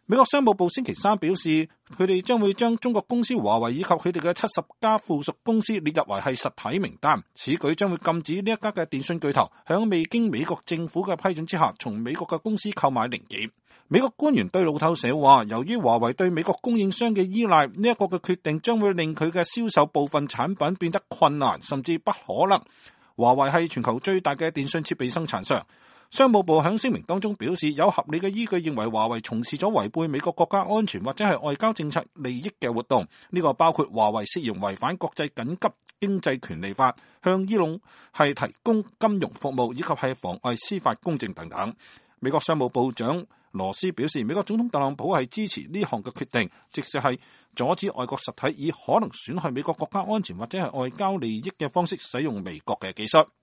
美國商務部星期三表示，佢哋將會將中國公司華為以及佢哋嘅70家附屬公司列入為係實體名單。此舉將會禁止呢一家嘅電信巨頭響未經美國政府嘅批准之下，從美國嘅公司購買零件。美國官員對路透社話，由於華為對美國供應商嘅依賴，呢一個嘅決定將會令佢嘅銷售部分產品變得困難，甚至不可能。華為係全球最大嘅電信設備生產商。商務部喺聲明當中表示，有合理嘅依據認為華為從事咗違背美國國家安全或者係外交政策利益嘅活動。呢個包括華為涉嫌違反國際緊急經濟權利法，向伊朗係提供金融服務，以及係妨礙司法公正等等。美國商務部長羅斯表示，美國總統特朗普係支持呢項嘅決定，即使係阻止外國實體以可能損害美國國家安全或者係外交利益嘅方式使用美國嘅技術。